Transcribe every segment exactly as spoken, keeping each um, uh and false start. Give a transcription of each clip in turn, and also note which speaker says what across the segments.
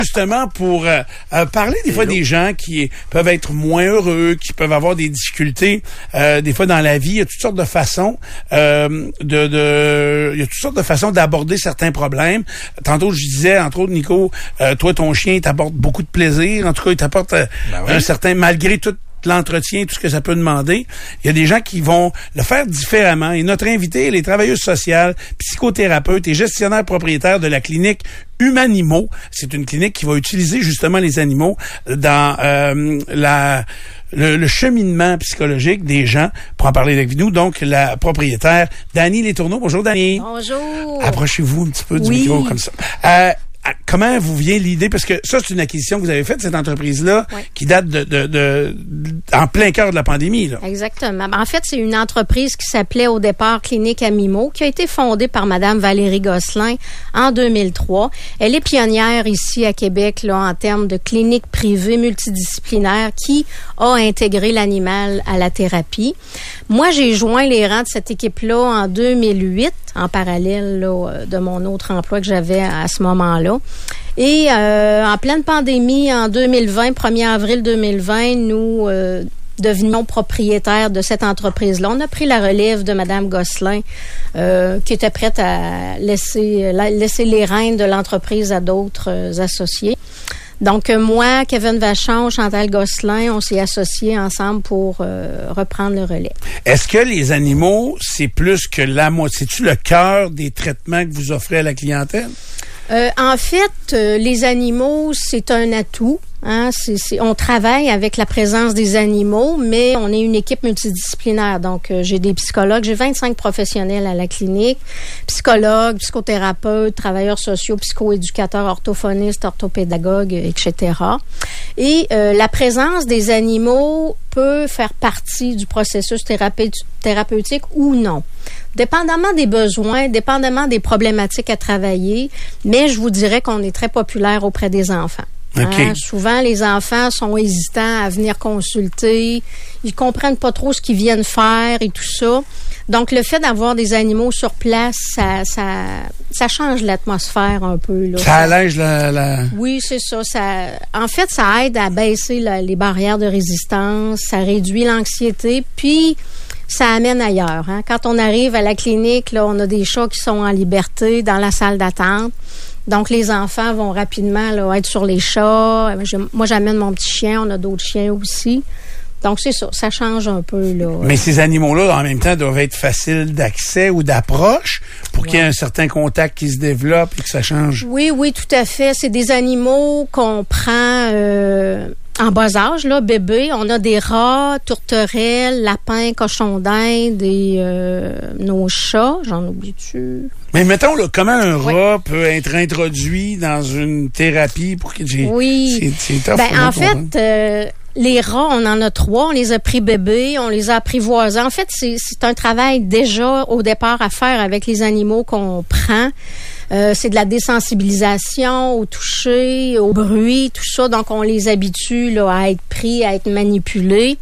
Speaker 1: Justement, pour euh, euh, parler des fois des gens qui peuvent être moins heureux, qui peuvent avoir des difficultés, euh, des fois dans la vie, il y a toutes sortes de façons euh, de, de, il y a toutes sortes de façons d'aborder certains problèmes. Tantôt, je disais, entre autres, Nico, euh, toi, ton chien, il t'apporte beaucoup de plaisir. En tout cas, il t'apporte euh, ben oui. un certain, malgré tout l'entretien, tout ce que ça peut demander. Il y a des gens qui vont le faire différemment. Et notre invité, elle est travailleuse sociale, psychothérapeute et gestionnaire propriétaire de la clinique Humanimo. C'est une clinique qui va utiliser justement les animaux dans euh, la le, le cheminement psychologique des gens. Pour en parler avec nous, donc la propriétaire Dany Letourneau. Bonjour Dany.
Speaker 2: Bonjour.
Speaker 1: Approchez-vous un petit peu du
Speaker 2: oui.
Speaker 1: micro comme ça. Euh, Comment vous vient l'idée? Parce que ça, c'est une acquisition que vous avez faite, cette entreprise-là, oui. qui date de, de, de, de en plein cœur de la pandémie, là.
Speaker 2: Exactement. En fait, c'est une entreprise qui s'appelait au départ Clinique Amimo, qui a été fondée par Madame Valérie Gosselin en deux mille trois. Elle est pionnière ici à Québec, là, en termes de clinique privée multidisciplinaire qui a intégré l'animal à la thérapie. Moi, j'ai joint les rangs de cette équipe-là en deux mille huit, en parallèle là, de mon autre emploi que j'avais à ce moment-là. Et euh, en pleine pandémie, en deux mille vingt, premier avril deux mille vingt, nous euh, devenions propriétaires de cette entreprise-là. On a pris la relève de Mme Gosselin, euh, qui était prête à laisser, la, laisser les rênes de l'entreprise à d'autres euh, associés. Donc, moi, Kevin Vachon, Chantal Gosselin, on s'est associés ensemble pour euh, reprendre le relais.
Speaker 1: Est-ce que les animaux, c'est plus que la moitié? C'est-tu le cœur des traitements que vous offrez à la clientèle?
Speaker 2: Euh, en fait, euh, les animaux, c'est un atout. Hein, c'est, c'est, on travaille avec la présence des animaux, mais on est une équipe multidisciplinaire. Donc, euh, j'ai des psychologues, j'ai vingt-cinq professionnels à la clinique, psychologues, psychothérapeutes, travailleurs sociaux, psychoéducateurs, orthophonistes, orthopédagogues, et cetera. Et euh, la présence des animaux peut faire partie du processus thérapeutique, thérapeutique ou non. Dépendamment des besoins, dépendamment des problématiques à travailler, mais je vous dirais qu'on est très populaire auprès des enfants.
Speaker 1: Okay.
Speaker 2: Hein, souvent, les enfants sont hésitants à venir consulter. Ils comprennent pas trop ce qu'ils viennent faire et tout ça. Donc, le fait d'avoir des animaux sur place, ça, ça, ça change l'atmosphère un peu. Là.
Speaker 1: Ça allège la, la...
Speaker 2: Oui, c'est ça. ça. En fait, ça aide à baisser la, les barrières de résistance. Ça réduit l'anxiété. Puis, ça amène ailleurs. Hein. Quand on arrive à la clinique, là, on a des chats qui sont en liberté dans la salle d'attente. Donc, les enfants vont rapidement là, être sur les chats. Je, moi, j'amène mon petit chien. On a d'autres chiens aussi. Donc, c'est ça. Ça change un peu. Là.
Speaker 1: Mais ces animaux-là, en même temps, doivent être faciles d'accès ou d'approche pour ouais. qu'il y ait un certain contact qui se développe et que ça change.
Speaker 2: Oui, oui, tout à fait. C'est des animaux qu'on prend euh, en bas âge, là, bébé. On a des rats, tourterelles, lapins, cochons d'Inde et euh, nos chats. J'en oublie-tu?
Speaker 1: Mais mettons, là, comment un
Speaker 2: oui.
Speaker 1: rat peut être introduit dans une thérapie pour que j'ai...
Speaker 2: Oui.
Speaker 1: C'est, c'est tough.
Speaker 2: Ben, en fait, euh, les rats, on en a trois. On les a pris bébés, on les a apprivoisés. En fait, c'est, c'est un travail déjà au départ à faire avec les animaux qu'on prend. Euh, c'est de la désensibilisation au toucher, au bruit, tout ça. Donc, on les habitue là, à être pris, à être manipulés.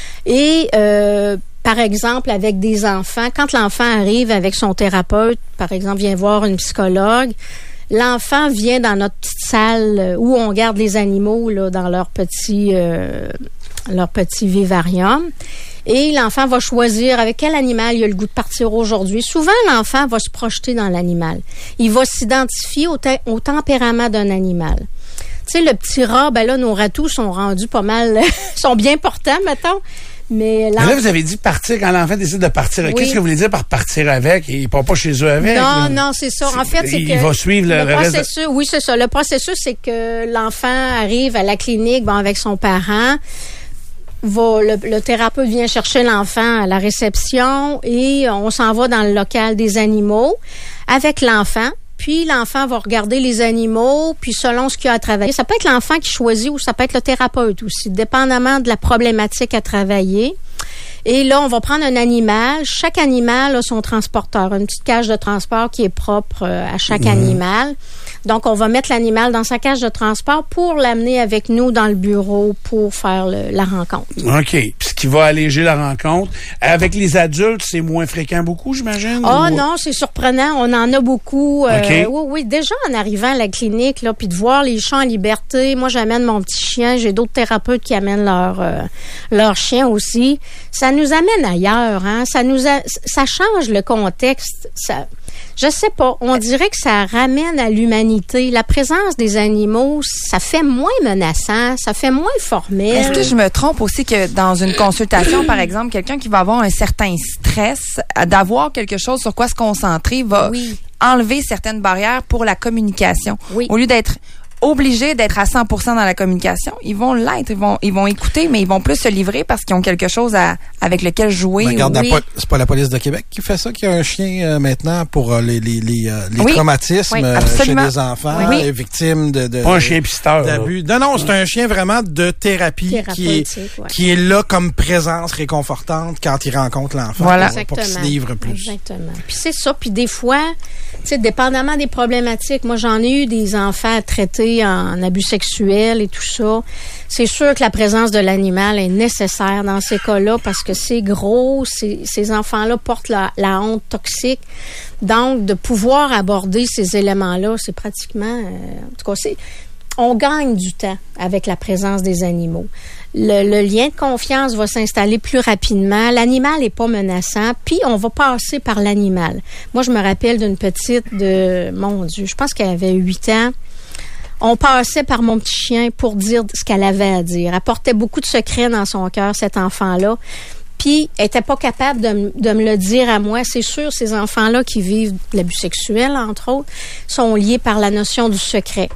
Speaker 2: Et... Euh, Par exemple, avec des enfants, quand l'enfant arrive avec son thérapeute, par exemple, vient voir une psychologue, l'enfant vient dans notre petite salle où on garde les animaux là, dans leur petit, euh, leur petit vivarium. Et l'enfant va choisir avec quel animal il a le goût de partir aujourd'hui. Souvent, l'enfant va se projeter dans l'animal. Il va s'identifier au, te- au tempérament d'un animal. Tu sais, le petit rat, ben là, nos ratous sont rendus pas mal, sont bien portants, mettons. Mais,
Speaker 1: Mais là, vous avez dit partir quand l'enfant décide de partir. Oui. Qu'est-ce que vous voulez dire par partir avec? Il ne part pas chez eux avec?
Speaker 2: Non,
Speaker 1: là.
Speaker 2: non, c'est ça. En fait, c'est
Speaker 1: il
Speaker 2: que...
Speaker 1: Il va suivre le,
Speaker 2: le,
Speaker 1: le
Speaker 2: processus.
Speaker 1: reste de...
Speaker 2: Oui, c'est ça. Le processus, c'est que l'enfant arrive à la clinique, bon, avec son parent. Va, le, le thérapeute vient chercher l'enfant à la réception et on s'en va dans le local des animaux avec l'enfant. Puis l'enfant va regarder les animaux, puis selon ce qu'il a à travailler. Ça peut être l'enfant qui choisit ou ça peut être le thérapeute aussi, dépendamment de la problématique à travailler. Et là, on va prendre un animal. Chaque animal a son transporteur, une petite cage de transport qui est propre à chaque mmh. animal. Donc, on va mettre l'animal dans sa cage de transport pour l'amener avec nous dans le bureau pour faire le, la rencontre.
Speaker 1: OK. Puis ce qui va alléger la rencontre. Avec les adultes, c'est moins fréquent beaucoup, j'imagine?
Speaker 2: Ah
Speaker 1: ou...
Speaker 2: non, c'est surprenant. On en a beaucoup.
Speaker 1: Okay.
Speaker 2: Euh, oui, oui. Déjà, en arrivant à la clinique, là, puis de voir les chats en liberté, moi, j'amène mon petit chien. J'ai d'autres thérapeutes qui amènent leur, euh, leur chien aussi. Ça nous amène ailleurs, hein. Ça nous a, ça change le contexte. Ça, je sais pas. On dirait que ça ramène à l'humanité. La présence des animaux, ça fait moins menaçant, ça fait moins formel.
Speaker 3: Est-ce que je me trompe aussi que dans une consultation, par exemple, quelqu'un qui va avoir un certain stress, d'avoir quelque chose sur quoi se concentrer, va
Speaker 2: oui.
Speaker 3: enlever certaines barrières pour la communication.
Speaker 2: Oui.
Speaker 3: Au lieu d'être obligés d'être à cent pour cent dans la communication, ils vont l'être, ils vont ils vont écouter, mais ils vont plus se livrer parce qu'ils ont quelque chose à avec lequel jouer.
Speaker 4: Ben, regarde,
Speaker 2: oui.
Speaker 4: la, c'est pas la police de Québec qui fait ça, qui a un chien euh, maintenant pour euh, les les les, euh, les
Speaker 3: oui.
Speaker 4: traumatismes
Speaker 3: oui,
Speaker 4: euh, chez les enfants,
Speaker 3: oui.
Speaker 4: euh, victimes de, de
Speaker 1: pas un chien pisteur
Speaker 4: d'abus. Non non, c'est un chien vraiment de thérapie qui est
Speaker 2: ouais.
Speaker 4: qui est là comme présence réconfortante quand il rencontre l'enfant.
Speaker 3: Voilà.
Speaker 4: pour, pour qu'il se livre plus.
Speaker 2: Exactement. Puis c'est ça. Puis des fois, tu sais, dépendamment des problématiques, moi j'en ai eu des enfants traités en abus sexuel et tout ça. C'est sûr que la présence de l'animal est nécessaire dans ces cas-là parce que c'est gros, c'est, ces enfants-là portent la, la honte toxique. Donc, de pouvoir aborder ces éléments-là, c'est pratiquement... Euh, en tout cas, c'est, on gagne du temps avec la présence des animaux. Le, le lien de confiance va s'installer plus rapidement. L'animal n'est pas menaçant, puis on va passer par l'animal. Moi, je me rappelle d'une petite de... Mon Dieu, je pense qu'elle avait huit ans. On passait par mon petit chien pour dire ce qu'elle avait à dire. Elle portait beaucoup de secrets dans son cœur, cet enfant-là. Puis, elle était pas capable de, de me le dire à moi. C'est sûr, ces enfants-là qui vivent de l'abus sexuel, entre autres, sont liés par la notion du secret.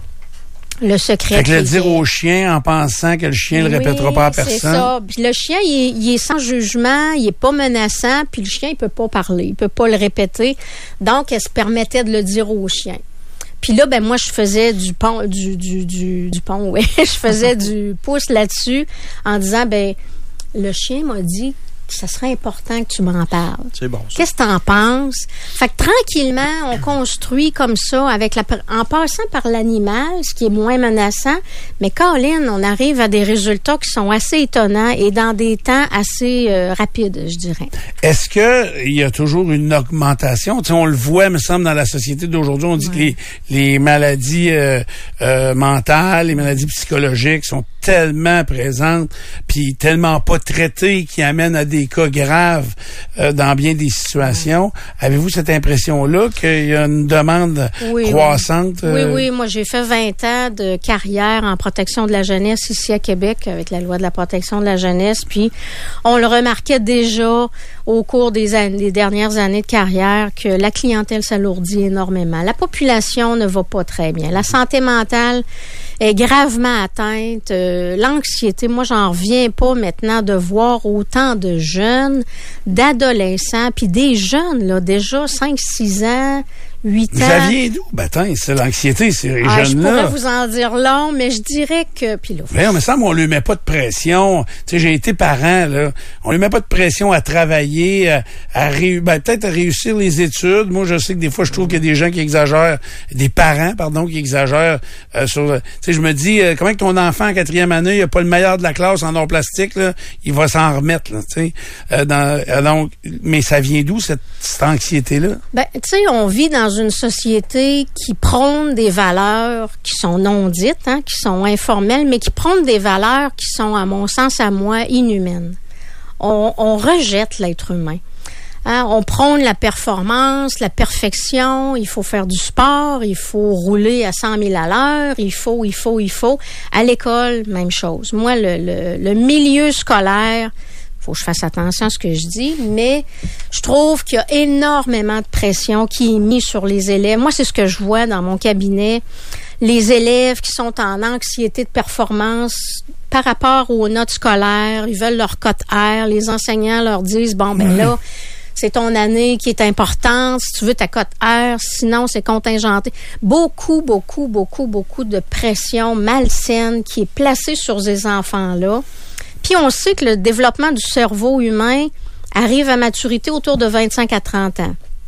Speaker 2: Le secret.
Speaker 1: Fait que le dire au chien en pensant que le chien ne le
Speaker 2: oui,
Speaker 1: répétera pas à personne.
Speaker 2: C'est ça. Puis le chien, il est, il est sans jugement, il est pas menaçant, puis le chien, il peut pas parler, il peut pas le répéter. Donc, elle se permettait de le dire au chien. Puis là, ben moi, je faisais du pont, du du du, du pont, oui. Je faisais du pouce là-dessus en disant, ben le chien m'a dit que ça serait important que tu m'en parles.
Speaker 4: C'est bon. Ça.
Speaker 2: Qu'est-ce que t'en penses? Fait que tranquillement, on construit comme ça, avec la, en passant par l'animal, ce qui est moins menaçant. Mais Colin, on arrive à des résultats qui sont assez étonnants et dans des temps assez euh, rapides, je dirais.
Speaker 1: Est-ce que il y a toujours une augmentation? Tu sais, on le voit, me semble, dans la société d'aujourd'hui. On dit ouais. que les, les maladies euh, euh, mentales, les maladies psychologiques sont tellement présentes, puis tellement pas traitées, qui amènent à des cas graves euh, dans bien des situations. Ouais. Avez-vous cette impression-là qu'il y a une demande
Speaker 2: oui,
Speaker 1: croissante?
Speaker 2: Oui.
Speaker 1: Euh...
Speaker 2: oui, oui. Moi, j'ai fait vingt ans de carrière en protection de la jeunesse ici à Québec avec la loi de la protection de la jeunesse. Puis, on le remarquait déjà au cours des, années, des dernières années de carrière que la clientèle s'alourdit énormément. La population ne va pas très bien. La santé mentale est gravement atteinte. Euh, l'anxiété, moi, j'en reviens pas maintenant de voir autant de jeunes, d'adolescents, puis des jeunes, là, déjà cinq six ans, huit ans.
Speaker 1: Ça vient d'où? Ben, attends, c'est l'anxiété, ces
Speaker 2: ah,
Speaker 1: jeunes-là.
Speaker 2: Je pourrais vous en dire long, mais je dirais que... Puis là,
Speaker 1: mais on me semble qu'on lui met pas de pression. Tu sais, j'ai été parent, là. On lui met pas de pression à travailler, à, à ré... ben, peut-être à réussir les études. Moi, je sais que des fois, je trouve qu'il y a des gens qui exagèrent, des parents, pardon, qui exagèrent euh, sur... Tu sais, je me dis, euh, comment que ton enfant en quatrième année, il a pas le meilleur de la classe en art plastique, là, il va s'en remettre, là, tu sais. Euh, dans, euh, donc, mais ça vient d'où, cette, cette anxiété-là?
Speaker 2: Ben, tu sais, on vit dans une société qui prône des valeurs qui sont non dites, hein, qui sont informelles, mais qui prône des valeurs qui sont, à mon sens, à moi, inhumaines. On, on rejette l'être humain. Hein, on prône la performance, la perfection, il faut faire du sport, il faut rouler à cent mille à l'heure, il faut, il faut, il faut. À l'école, même chose. Moi, le, le, le milieu scolaire, faut que je fasse attention à ce que je dis, mais je trouve qu'il y a énormément de pression qui est mise sur les élèves. Moi, c'est ce que je vois dans mon cabinet. Les élèves qui sont en anxiété de performance par rapport aux notes scolaires, ils veulent leur cote R, les enseignants leur disent, bon, ben là, c'est ton année qui est importante, si tu veux ta cote R, sinon c'est contingenté. Beaucoup, beaucoup, beaucoup, beaucoup de pression malsaine qui est placée sur ces enfants-là. Puis on sait que le développement du cerveau humain arrive à maturité autour de vingt-cinq à trente ans.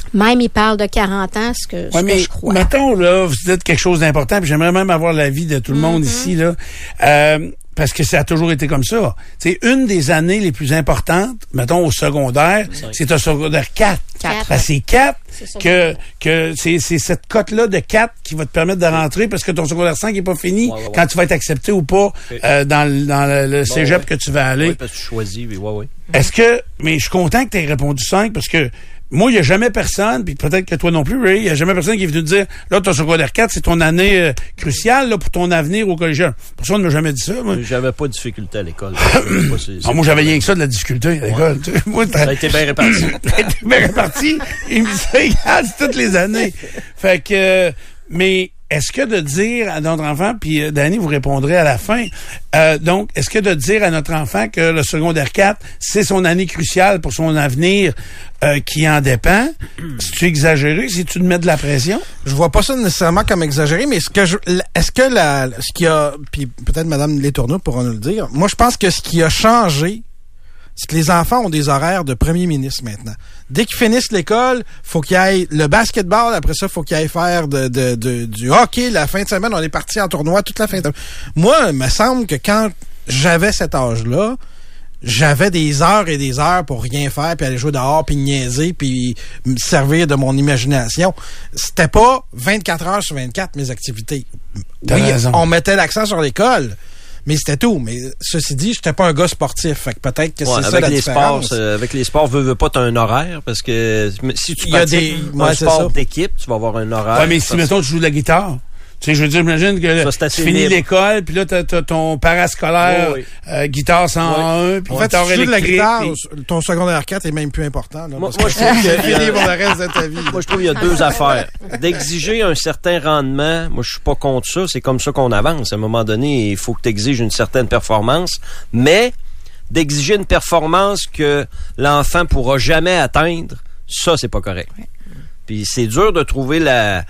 Speaker 2: Même, il parle de quarante ans, ce que,
Speaker 1: Ouais,
Speaker 2: ce
Speaker 1: mais
Speaker 2: que je crois.
Speaker 1: mettons, là, vous dites quelque chose d'important, puis j'aimerais même avoir l'avis de tout le monde
Speaker 2: Mm-hmm.
Speaker 1: ici, là. Euh, parce que ça a toujours été comme ça. C'est une des années les plus importantes, mettons, au secondaire, c'est au secondaire quatre.
Speaker 2: Quatre.
Speaker 1: Ben, c'est quatre
Speaker 2: C'est ça.
Speaker 1: que, que c'est, c'est cette cote-là de quatre qui va te permettre de rentrer parce que ton secondaire cinq n'est pas fini
Speaker 5: Ouais, ouais, ouais.
Speaker 1: quand tu vas être accepté ou pas euh, dans, le- dans le, le cégep
Speaker 5: ouais.
Speaker 1: que tu vas aller.
Speaker 5: Oui, parce que tu choisis, oui, oui, oui.
Speaker 1: Est-ce que, mais je suis content que tu aies répondu cinq parce que moi, il n'y a jamais personne, puis peut-être que toi non plus, Ray, il n'y a jamais personne qui est venu te dire, là, ton secondaire quatre, c'est ton année euh, cruciale là, pour ton avenir au collégien. Personne ne m'a jamais dit ça. Moi,
Speaker 5: J'avais pas de difficulté à l'école. C'est pas- c'est-
Speaker 1: Ah, moi j'avais rien que ça de la difficulté à l'école. tu sais. Moi,
Speaker 5: Ça a été bien réparti.
Speaker 1: Ça a été bien réparti. Il me dit ça, regarde, c'est toutes les années. Fait que, euh, mais est-ce que de dire à notre enfant, puis euh, Danny, vous répondrez à la fin, euh, donc, est-ce que de dire à notre enfant que le secondaire quatre, c'est son année cruciale pour son avenir euh, qui en dépend, c'est-tu exagéré? Si tu te mets de la pression?
Speaker 4: Je vois pas ça nécessairement comme exagéré, mais ce que je, est-ce que la, ce qui a, puis peut-être Madame Letourneau pourra nous le dire. Moi, je pense que ce qui a changé, c'est que les enfants ont des horaires de premier ministre maintenant. Dès qu'ils finissent l'école, faut qu'ils aillent le basketball, après ça, faut qu'ils aillent faire de, de, de, du hockey la fin de semaine. On est parti en tournoi toute la fin de semaine. Moi, il me semble que quand j'avais cet âge-là, j'avais des heures et des heures pour rien faire, puis aller jouer dehors, puis niaiser, puis me servir de mon imagination. C'était pas vingt-quatre heures sur vingt-quatre mes activités.
Speaker 1: T'as
Speaker 4: Oui,
Speaker 1: raison.
Speaker 4: on mettait l'accent sur l'école, mais c'était tout. Mais ceci dit, j'étais pas un gars sportif, fait que peut-être que
Speaker 5: Ouais,
Speaker 4: c'est ça
Speaker 5: avec
Speaker 4: la
Speaker 5: les sports,
Speaker 4: différence.
Speaker 5: c'est- avec les sports, veux, veux pas, t'as un horaire, parce que si tu
Speaker 4: Il y a
Speaker 5: pratiques
Speaker 4: des-
Speaker 5: un
Speaker 4: ouais, c'est
Speaker 5: sport
Speaker 4: ça.
Speaker 5: d'équipe, tu vas avoir un horaire.
Speaker 1: Ouais, mais si,
Speaker 5: parce-
Speaker 1: mettons, tu joues de la guitare. Tu sais, je veux dire, imagine que
Speaker 5: Ça, c'est assez
Speaker 1: tu finis
Speaker 5: libre.
Speaker 1: l'école, puis là, t'as, t'as ton parascolaire,
Speaker 5: Oui,
Speaker 1: euh, guitare cent un, puis
Speaker 4: En fait,
Speaker 1: guitare
Speaker 4: si tu joues de la
Speaker 1: électrique.
Speaker 4: guitare,
Speaker 1: puis-
Speaker 4: ton secondaire quatre est même plus important. Là,
Speaker 5: Moi-
Speaker 4: parce
Speaker 5: moi,
Speaker 4: que
Speaker 5: je trouve
Speaker 4: c'est
Speaker 5: qu'il y a-
Speaker 4: fini pour le reste de ta vie.
Speaker 5: Moi, je trouve qu'il y a deux affaires. D'exiger un certain rendement, moi, je suis pas contre ça. C'est comme ça qu'on avance. À un moment donné, il faut que tu exiges une certaine performance. Mais d'exiger une performance que l'enfant pourra jamais atteindre, ça, c'est pas correct. Puis c'est dur de trouver la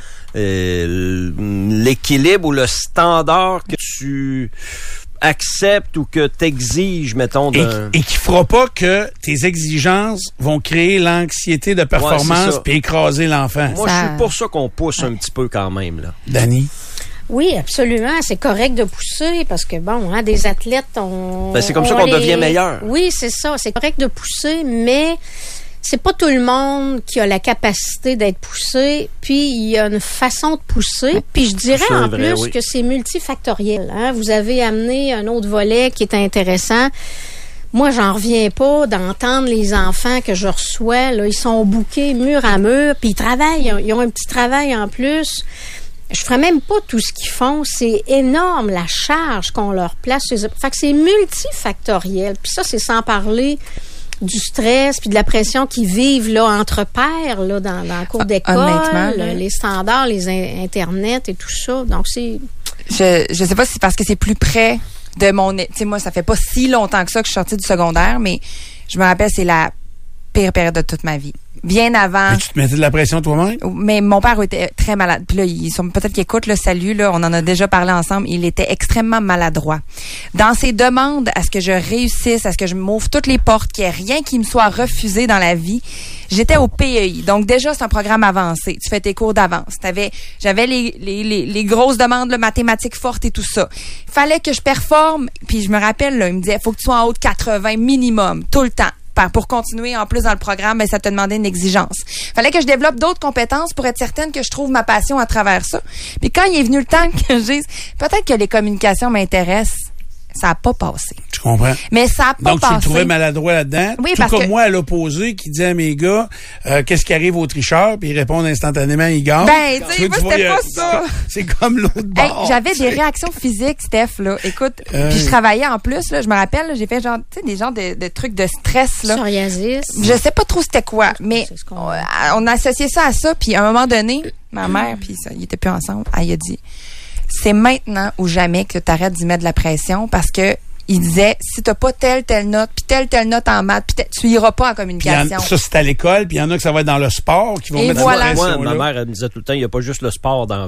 Speaker 5: euh, l'équilibre ou le standard que tu acceptes ou que tu exiges, mettons,
Speaker 1: Et,
Speaker 5: d'un...
Speaker 1: et qui fera pas que tes exigences vont créer l'anxiété de
Speaker 5: Ouais, c'est
Speaker 1: performance
Speaker 5: ça.
Speaker 1: puis écraser l'enfant.
Speaker 5: Moi,
Speaker 2: Ça-
Speaker 5: je suis pour ça qu'on pousse un petit peu quand même, là.
Speaker 1: Danny?
Speaker 2: Oui, absolument. C'est correct de pousser parce que, bon, hein, des athlètes, on...
Speaker 5: Ben, c'est comme ça
Speaker 2: on
Speaker 5: qu'on
Speaker 2: les-
Speaker 5: devient meilleur.
Speaker 2: Oui, c'est ça. C'est correct de pousser, mais c'est pas tout le monde qui a la capacité d'être poussé. Puis, il y a une façon de pousser. Puis, je dirais
Speaker 5: C'est
Speaker 2: en
Speaker 5: vrai,
Speaker 2: plus
Speaker 5: oui.
Speaker 2: que c'est multifactoriel. Hein. Vous avez amené un autre volet qui est intéressant. Moi, j'en reviens pas d'entendre les enfants que je reçois. Là, ils sont bouqués mur à mur, puis ils travaillent. Ils ont un petit travail en plus. Je ferais même pas tout ce qu'ils font. C'est énorme, la charge qu'on leur place. Fait que c'est multifactoriel. Puis ça, c'est sans parler du stress puis de la pression qu'ils vivent là entre pairs là dans, dans le cours d'école,
Speaker 3: honnêtement, là.
Speaker 2: les standards, les in- internet et tout ça. Donc c'est
Speaker 3: Je je sais pas si c'est parce que c'est plus près de mon... Tu sais, moi, ça fait pas si longtemps que ça que je suis sortie du secondaire, mais je me rappelle, c'est la pire période de toute ma vie. Bien avant...
Speaker 1: Mais tu te mettais de la pression toi-même?
Speaker 3: Mais mon père était très malade. Puis là, ils sont peut-être qu'ils écoutent le salut, là, on en a déjà parlé ensemble. Il était extrêmement maladroit. Dans ses demandes à ce que je réussisse, à ce que je m'ouvre toutes les portes, qu'il n'y ait rien qui me soit refusé dans la vie, j'étais au P E I. Donc déjà, c'est un programme avancé. Tu fais tes cours d'avance. T'avais, j'avais les, les, les, les grosses demandes, le mathématiques fortes et tout ça. Il fallait que je performe. Puis je me rappelle, là, il me disait, faut que tu sois en haut de quatre-vingts minimum, tout le temps. Pour continuer en plus dans le programme, ben, ça te demandait une exigence. Fallait que je développe d'autres compétences pour être certaine que je trouve ma passion à travers ça. Puis quand il est venu le temps que j'ai, peut-être que les communications m'intéressent, ça a pas passé.
Speaker 1: Tu comprends?
Speaker 3: Mais ça a pas
Speaker 1: Donc,
Speaker 3: passé.
Speaker 1: tu le trouvais maladroit là-dedans.
Speaker 3: Oui,
Speaker 1: tout
Speaker 3: parce
Speaker 1: comme
Speaker 3: que-
Speaker 1: moi, à l'opposé, qui dit à mes gars, euh, qu'est-ce qui arrive aux tricheurs, puis ils répondent instantanément, ils gagnent.
Speaker 3: Ben, tu sais,
Speaker 1: Toi,
Speaker 3: moi,
Speaker 1: vois,
Speaker 3: c'était
Speaker 1: il y a-
Speaker 3: pas ça.
Speaker 1: C'est comme l'autre
Speaker 3: Hey,
Speaker 1: bord.
Speaker 3: j'avais
Speaker 1: tu
Speaker 3: des
Speaker 1: sais.
Speaker 3: réactions physiques, Steph, là. Écoute,
Speaker 1: Euh.
Speaker 3: puis je travaillais en plus, là. Je me rappelle, là, j'ai fait genre, tu sais, des genres de, de trucs de stress, là.
Speaker 2: psoriasis.
Speaker 3: Je sais pas trop c'était quoi, mais
Speaker 2: C'est ce qu'on-
Speaker 3: on, on a associé ça à ça, puis à un moment donné, ma mère, puis ça, ils étaient plus ensemble, elle a dit, c'est maintenant ou jamais que tu arrêtes d'y mettre de la pression parce que il disait, si t'as pas telle, telle note, puis telle, telle note en maths, puis tel- tu iras pas en
Speaker 1: Puis il y en-
Speaker 3: communication.
Speaker 1: ça, c'est à l'école, puis il y en a que ça va être dans le sport, qui vont
Speaker 3: Et
Speaker 1: mettre
Speaker 3: voilà.
Speaker 1: cette
Speaker 5: Moi,
Speaker 1: pression-là.
Speaker 5: ma mère, elle me disait tout le temps, il n'y a pas juste le sport dans la vie.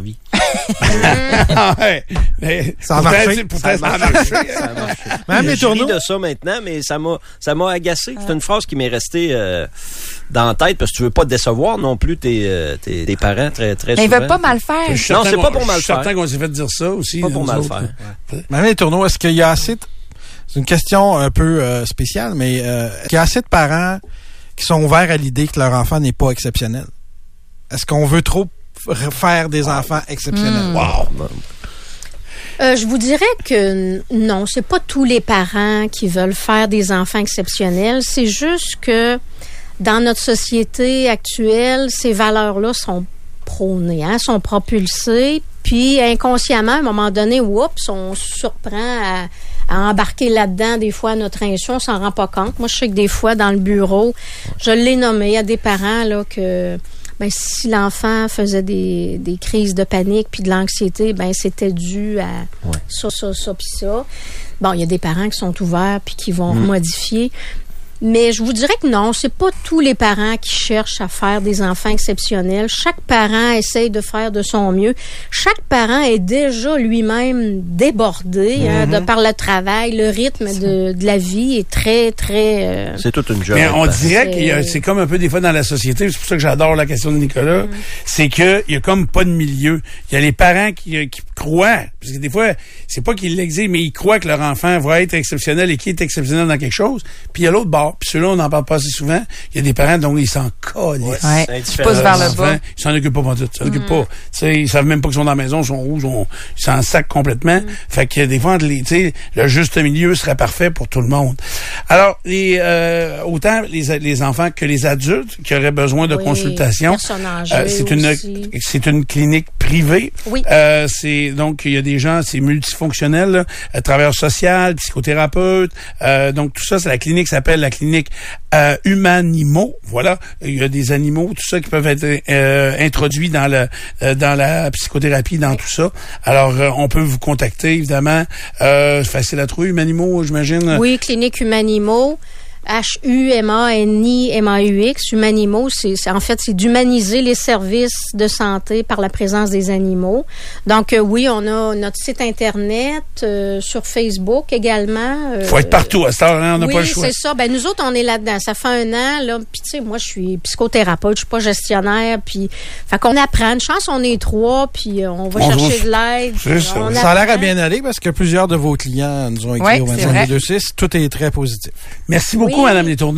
Speaker 1: Ah ouais. Mais
Speaker 4: Ça a
Speaker 1: pourtant,
Speaker 4: marché.
Speaker 1: c'est- pourtant,
Speaker 5: Ça a
Speaker 1: ça a
Speaker 5: marché.
Speaker 1: marché.
Speaker 5: Ça a marché.
Speaker 4: Même les
Speaker 5: Je ris
Speaker 4: tourneaux.
Speaker 5: de ça maintenant, mais ça m'a, ça m'a agacé. C'est une phrase qui m'est restée euh, dans la tête parce que tu veux pas décevoir non plus tes, euh, tes, tes parents très, très
Speaker 3: Mais ils
Speaker 5: souvent.
Speaker 3: veulent pas mal faire.
Speaker 1: Je suis
Speaker 5: Non,
Speaker 1: certain
Speaker 5: c'est
Speaker 1: qu'on-
Speaker 5: pas pour mal
Speaker 1: Je suis certain
Speaker 5: faire.
Speaker 1: qu'on s'est fait dire ça aussi.
Speaker 5: Pas pour
Speaker 1: nous
Speaker 5: mal
Speaker 1: autres.
Speaker 5: faire.
Speaker 4: Madame Les Tourneaux, est-ce qu'il y a assez de... C'est une question un peu euh, spéciale, mais euh, est-ce qu'il y a assez de parents qui sont ouverts à l'idée que leur enfant n'est pas exceptionnel? Est-ce qu'on veut trop f- faire des enfants exceptionnels?
Speaker 3: Mm.
Speaker 1: Wow.
Speaker 2: Euh, je vous dirais que n- non, c'est pas tous les parents qui veulent faire des enfants exceptionnels. C'est juste que dans notre société actuelle, ces valeurs-là sont prônées, hein, sont propulsées. Puis inconsciemment, à un moment donné, oups, on se surprend à, à embarquer là-dedans. Des fois, à notre insu, on s'en rend pas compte. Moi, je sais que des fois, dans le bureau, je l'ai nommé. Il y a des parents là que... Ben, si l'enfant faisait des, des crises de panique puis de l'anxiété, ben c'était dû à
Speaker 5: Ouais.
Speaker 2: ça, ça, ça, puis ça. Bon, il y a des parents qui sont ouverts puis qui vont
Speaker 5: Mm.
Speaker 2: modifier. Mais je vous dirais que non, c'est pas tous les parents qui cherchent à faire des enfants exceptionnels. Chaque parent essaye de faire de son mieux. Chaque parent est déjà lui-même débordé hein, de par le travail. Le rythme de, de la vie est très, très... euh,
Speaker 5: C'est toute une job.
Speaker 1: Mais on dirait
Speaker 2: C'est-
Speaker 1: qu'il y a, c'est comme un peu des fois dans la société, c'est pour ça que j'adore la question de Nicolas, c'est que il y a comme pas de milieu. Il y a les parents qui, qui croient, parce que des fois, c'est pas qu'ils l'exigent, mais ils croient que leur enfant va être exceptionnel et qu'il est exceptionnel dans quelque chose. Puis il y a l'autre bord, puis ceux-là, on n'en parle pas assez souvent. Il y a des parents dont ils s'en collent.
Speaker 3: Ouais.
Speaker 5: C'est
Speaker 3: Qui poussent vers le bas.
Speaker 1: Ils s'en occupent pas pas tout. Ils s'en occupent pas. Tu sais, ils savent même pas qu'ils sont dans la maison, ils sont rouges, ils s'en sacent complètement. Fait que des fois, entre les, tu sais, le juste milieu serait parfait pour tout le monde. Alors, les, euh, autant les, les enfants que les adultes qui auraient besoin de
Speaker 2: oui,
Speaker 1: consultation.
Speaker 2: personnes âgées
Speaker 1: Euh, c'est une
Speaker 2: aussi.
Speaker 1: c'est une clinique privée.
Speaker 2: Oui.
Speaker 1: Euh, c'est donc il y a des gens, c'est multifonctionnel, là, euh, travailleur social, psychothérapeute. Euh, donc tout ça, c'est la clinique s'appelle la clinique euh, Humanimo. Voilà, il y a des animaux, tout ça qui peuvent être euh, introduits dans le euh, dans la psychothérapie, dans tout ça. Alors euh, on peut vous contacter évidemment. Euh, c'est facile à trouver Humanimo, j'imagine.
Speaker 2: Oui, Clinique Humanimo. H U M A N I M A U X, Humanimo, c'est, c'est en fait c'est d'humaniser les services de santé par la présence des animaux. Donc euh, oui, on a notre site internet, euh, sur Facebook également. Euh,
Speaker 1: Faut être partout à cette heure, hein, on n'a
Speaker 2: oui,
Speaker 1: pas le choix.
Speaker 2: c'est ça. Ben nous autres, on est là-dedans. Ça fait un an là. Puis tu sais, moi, je suis psychothérapeute, je suis pas gestionnaire. Puis, fait qu'on apprend. Une chance, on est trois, puis euh, on va
Speaker 1: On
Speaker 2: chercher
Speaker 1: se-
Speaker 2: de l'aide.
Speaker 1: c'est
Speaker 2: puis
Speaker 1: ça.
Speaker 2: on
Speaker 4: Ça a l'air à
Speaker 2: apprend.
Speaker 4: bien aller parce que plusieurs de vos clients nous ont écrit
Speaker 3: Ouais,
Speaker 4: au
Speaker 3: c'est
Speaker 4: vingt-cinq
Speaker 3: vrai.
Speaker 4: deux six. Tout est très positif.
Speaker 1: Merci beaucoup,
Speaker 2: Oui.
Speaker 1: Madame Letourneau.